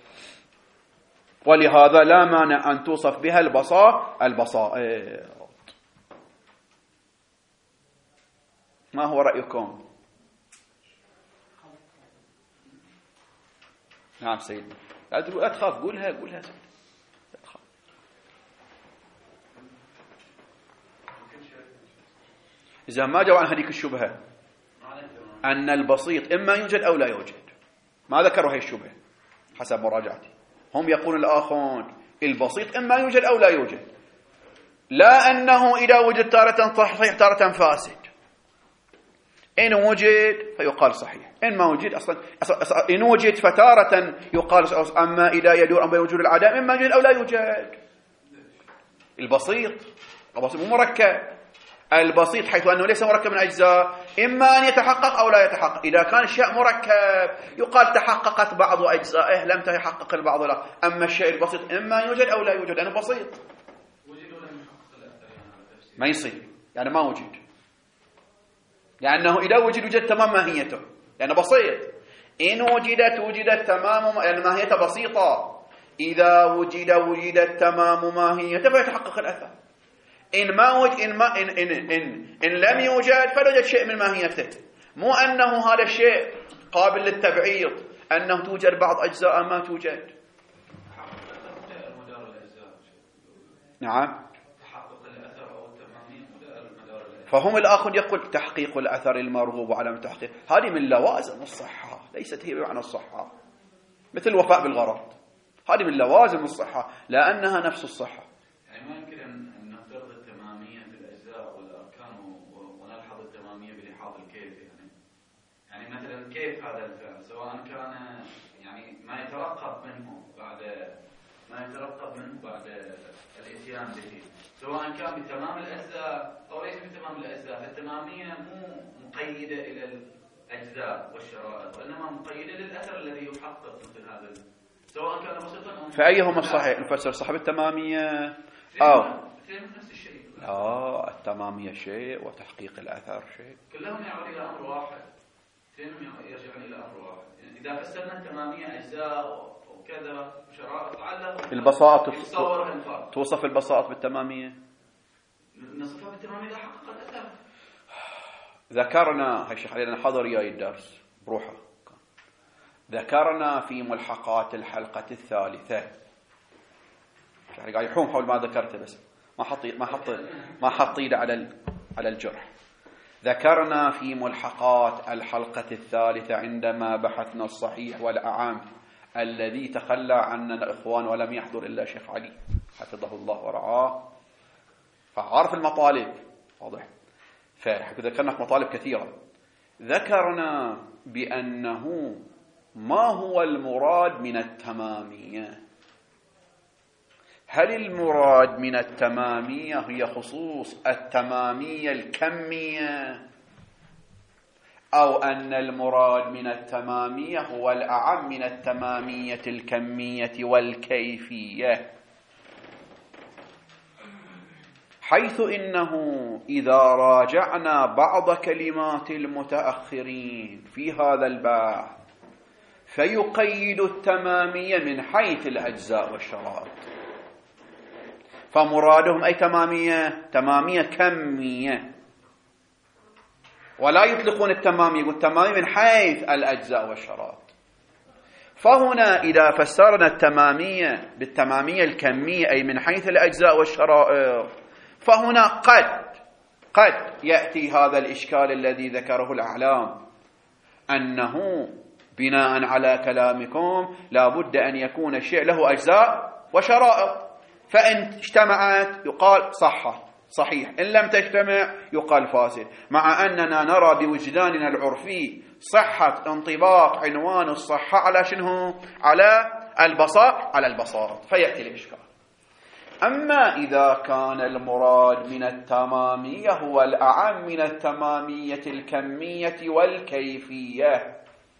ولهذا لا مانع أن توصف بها البسائط. ما هو رأيكم؟ نعم سيدي، لا تخاف، قولها سيدي. إذا ما جاءوا عن هذيك الشبهة أن البسيط إما يوجد أو لا يوجد، ما ذكروا هذه الشبهة حسب مراجعتي. هم يقول الآخرون البسيط إما يوجد أو لا يوجد، لا أنه إذا وجد تارة صحيح تارة فاسد. إن وجد فيقال صحيح، إن ما وجد أصلا إن وجد فتارة يقال، أما إذا يدور أما يوجد العدم إما يوجد أو لا يوجد. البسيط مو مركب. البسيط حيث أنه ليس مركب من أجزاء إما أن يتحقق أو لا يتحقق. إذا كان الشيء مركب يقال تحققت بعض أجزائه لم تتحقق البعض لا. أما الشيء البسيط إما يوجد أو لا يوجد. أنا بسيط ما يصير، يعني ما وجد، لأنه إذا وجد تمام ماهيته، يعني بسيط. إن وجدت تمام، يعني ماهيته بسيطة. إذا وجدت تمام ماهيته فيتحقق الأثر. إن ما وجد إن لم يوجد فلا يوجد شيء من ماهيته. مو أنه هذا الشيء قابل للتبعيض، أنه توجد بعض أجزاء ما توجد. نعم. فهم الآخر يقول تحقيق الأثر المرغوب وعدم تحقيق، هذه من لوازم الصحة، ليست هي بمعنى الصحة، مثل الوفاء بالغرض، هذه من لوازم الصحة لأنها نفس الصحة. يعني ما يمكن أن نفترض التمامية في الأجزاء والأركان ونلحظ التمامية بلحاظ الكيف. يعني مثلا كيف هذا الفعل سواء كان يعني ما يترقب منه بعد ما يترقب منه بعد الاتيان به، سواء كان بتمام الأجزاء أو ليس بتمام الأجزاء. فالتمامية مو مقيدة إلى الأجزاء والشرائط، وإنما مقيدة للأثر الذي يحقق مثل هذا، سواء كان بسيطا أو فأيهما الصحيح؟ نفسر صاحب التمامية أو نفس الشيء. التمامية شيء وتحقيق الأثر شيء، كلهم يعود إلى أمر واحد، كلهم يرجعون إلى أمر واحد. يعني إذا فسرنا التمامية أجزاء وكذا شرائط علّه البساطة يتصور توصف البساطة بالتمامية، نصفها بالتمامية إذا حقق الأثر. ذكرنا هاي الشيخ علينا حضر ياي الدرس بروحه، ذكرنا في ملحقات الحلقة الثالثة، قاعد يحوم حول ما ذكرته بس ما حط ايده على الجرح. ذكرنا في ملحقات الحلقة الثالثة عندما بحثنا الصحيح والأعم الذي تخلى عننا الإخوان ولم يحضر إلا شيخ علي حفظه الله ورعاه، فعرف المطالب واضح. فذكرنا مطالب كثيرة، ذكرنا بأنه ما هو المراد من التمامية. هل المراد من التمامية هي خصوص التمامية الكمية، أو أن المراد من التمامية هو الأعم من التمامية الكمية والكيفية؟ حيث إنه إذا راجعنا بعض كلمات المتأخرين في هذا البحث فيقيد التمامية من حيث الأجزاء والشرائط، فمرادهم أي تمامية كمية، ولا يطلقون التمامية، يقول التمامية من حيث الأجزاء والشرائط. فهنا إذا فسرنا التمامية بالتمامية الكمية أي من حيث الأجزاء والشرائط، فهنا قد يأتي هذا الإشكال الذي ذكره الأعلام، أنه بناء على كلامكم لا بد أن يكون الشيء له أجزاء وشرائط، فإن اجتمعت يقال صحيح، إن لم تجتمع يقال فاسد، مع أننا نرى بوجداننا العرفي صحة انطباق عنوان الصحة على شنو؟ على البساط، فيأتي الإشكال. أما إذا كان المراد من التمامية هو الأعم من التمامية الكمية والكيفية،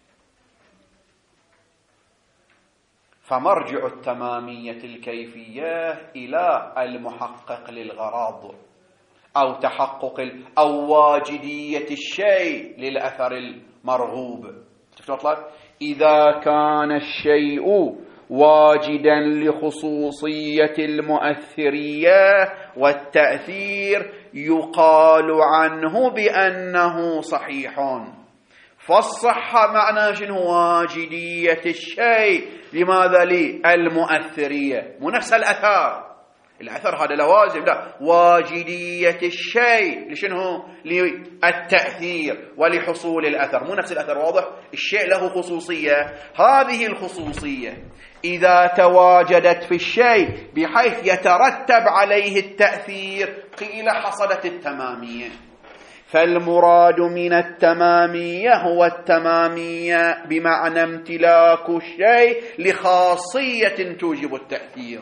فمرجع التمامية الكيفية إلى المحقق للغرض أو تحقق أو واجدية الشيء للأثر المرغوب. إذا كان الشيء واجدا لخصوصية المؤثرية والتأثير يقال عنه بأنه صحيح. فالصحة معناه شنو؟ واجدية الشيء. لماذا؟ للمؤثرية، مو نفس الأثر هذا لوازم، لا، واجدية الشيء لشنو؟ للتأثير ولحصول الأثر، مو نفس الأثر. واضح؟ الشيء له خصوصية، هذه الخصوصية إذا تواجدت في الشيء بحيث يترتب عليه التأثير قيل حصلت التمامية. فالمراد من التمامية هو التمامية بمعنى امتلاك الشيء لخاصية توجب التأثير.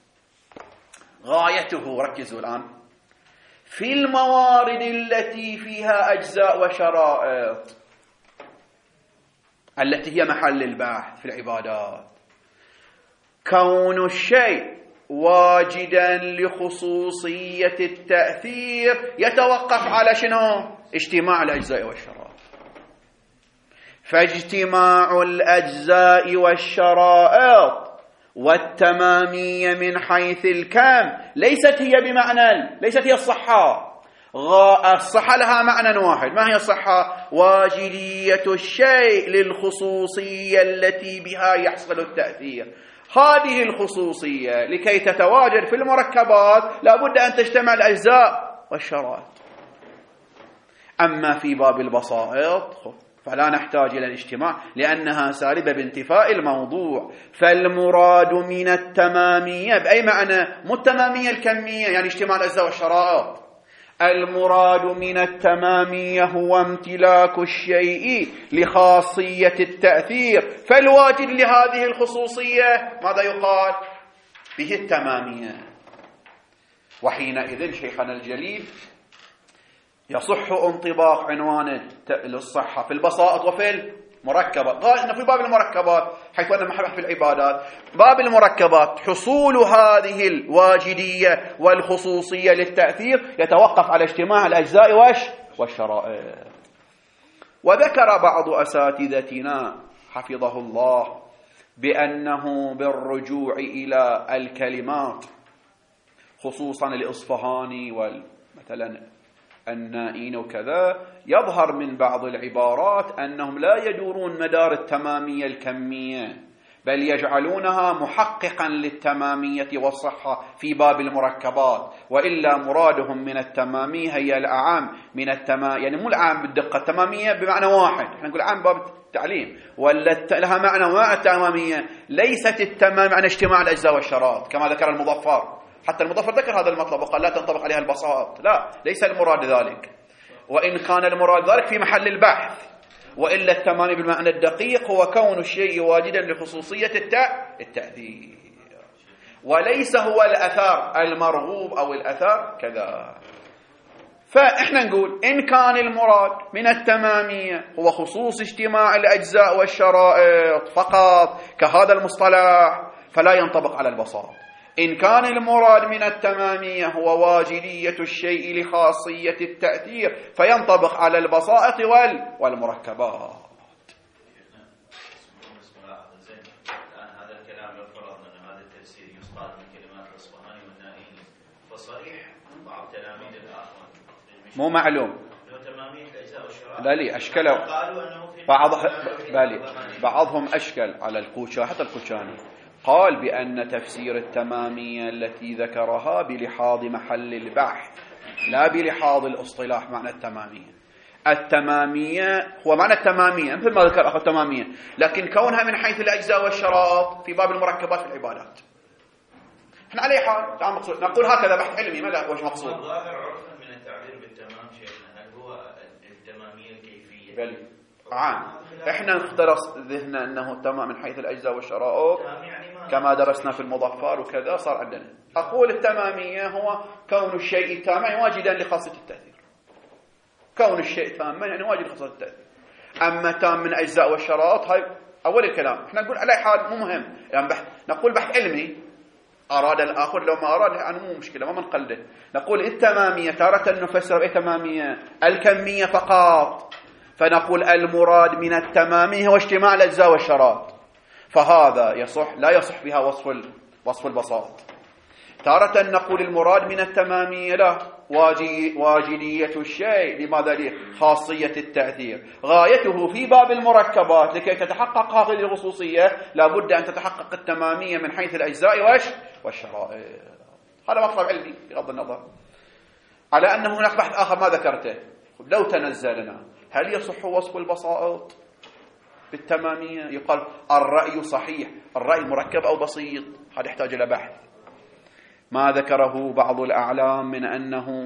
غايته، ركزوا الآن، في الموارد التي فيها أجزاء وشرائط التي هي محل البحث في العبادات، كون الشيء واجدا لخصوصية التأثير يتوقف على شنو؟ اجتماع الأجزاء والشرائط. فاجتماع الأجزاء والشرائط والتمامية من حيث الكم ليست هي الصحة. الصحة لها معنى واحد، ما هي الصحة؟ واجدية الشيء للخصوصية التي بها يحصل التأثير. هذه الخصوصية لكي تتواجد في المركبات لابد أن تجتمع الأجزاء والشرائط. أما في باب البسائط فلا نحتاج إلى الاجتماع لأنها سالبة بانتفاء الموضوع. فالمراد من التمامية بأي معنى؟ مو التمامية الكمية يعني اجتماع الأجزاء والشرائط. المراد من التمامية هو امتلاك الشيء لخاصية التأثير، فالواجد لهذه الخصوصية ماذا يقال؟ فيه التمامية. وحينئذ شيخنا الجليل يصح انطباق عنوان للصحة في البسائط وفي المركبات. قال إن في باب المركبات حيث أن المحبة في العبادات، باب المركبات حصول هذه الواجدية والخصوصية للتأثير يتوقف على اجتماع الأجزاء والشرائط. وذكر بعض أساتذتنا حفظه الله بأنه بالرجوع إلى الكلمات خصوصا الإصفهاني مثلا النائين وكذا، يظهر من بعض العبارات أنهم لا يدورون مدار التمامية الكمية، بل يجعلونها محققا للتمامية والصحة في باب المركبات، وإلا مرادهم من التمامية هي الأعام من يعني مو العام بالدقة، التمامية بمعنى واحد، احنا نقول عام باب التعليم، ولا لها معنى التمامية ليست التمام عن اجتماع الأجزاء والشرائط كما ذكر المظفر. حتى المظفر ذكر هذا المطلب وقال لا تنطبق عليها البساط، لا، ليس المراد ذلك، وإن كان المراد ذلك في محل البحث، وإلا التمام بالمعنى الدقيق هو كون الشيء واجدا لخصوصية التأثير، وليس هو الأثر المرغوب أو الأثر كذا. فإحنا نقول إن كان المراد من التمامية هو خصوص اجتماع الأجزاء والشرائط فقط كهذا المصطلح فلا ينطبق على البساط. إن كان المراد من التمامية هو واجدية الشيء لخاصية التأثير فينطبق على البسائط والمركبات. الآن هذا الكلام لو فرضنا أن هذا التفسير يستقاد من كلمات الإصفهاني والنائين، فصريح بعض تلاميذ الآخرين مو معلوم لو تمامية الأجزاء والشرائط لا لي أشكلوا قالوا أنه بعضهم أشكل على القوشاني، حتى القوشاني قال بأن تفسير التمامية التي ذكرها بلحاظ محل البحث لا بلحاظ الاصطلاح معنى التمامية. التمامية هو معنى التمامية مثل ما ذكر أخو التمامية، لكن كونها من حيث الأجزاء والشرائط في باب المركبات في العبادات. احنا على حال نقول هكذا بحث علمي، ماذا وش مقصود؟ الظاهر عرفا من التعبير بالتمام شيخنا، هل هو التمامية الكيفية؟ بل عام احنا نخترص ذهننا انه تمام من حيث الاجزاء والشرائط كما درسنا في المظفر وكذا صار عندنا. اقول التمامية هو كون الشيء تاما واجدا لخاصية التأثير، كون الشيء تاما يعني واجد لخاصية التأثير. اما تام من اجزاء والشرائط هاي اول الكلام. احنا نقول على حال مو مهم يعني نقول بحث علمي، اراد الاخر لو ما اراد يعني مو مشكله ما بنقلده. نقول التمامية تارة نفسر باي تمامية الكمية فقط، فنقول المراد من التمامية هو اجتماع الأجزاء والشرائط، فهذا يصح لا يصح بها وصف البساط. تارة نقول المراد من التمامية لا واجدية الشيء، لماذا؟ لخاصية التأثير، غايته في باب المركبات لكي تتحقق هذه الخصوصية لابد أن تتحقق التمامية من حيث الأجزاء والشرائط. هذا مطلب علمي بغض النظر على أنه هناك بحث آخر ما ذكرته. لو تنزلنا هل يصح وصف البسائط بالتمامية؟ يقال الرأي صحيح، الرأي مركب أو بسيط، هذا يحتاج إلى بحث. ما ذكره بعض الأعلام من أنه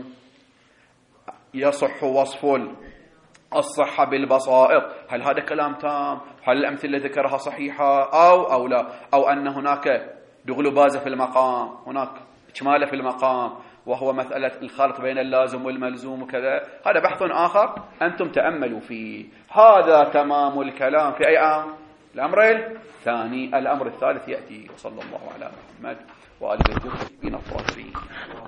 يصح وصف الصحة بالبسائط، هل هذا كلام تام؟ هل الأمثلة ذكرها صحيحة أو لا؟ أو أن هناك دغلبازة في المقام، هناك إجمالة في المقام، وهو مسألة الخلط بين اللازم والملزوم وكذا، هذا بحث آخر أنتم تأملوا فيه. هذا تمام الكلام في أي عام؟ الأمر الثاني. الأمر الثالث يأتي. صلى الله على محمد وآله وصحبه الطاهرين.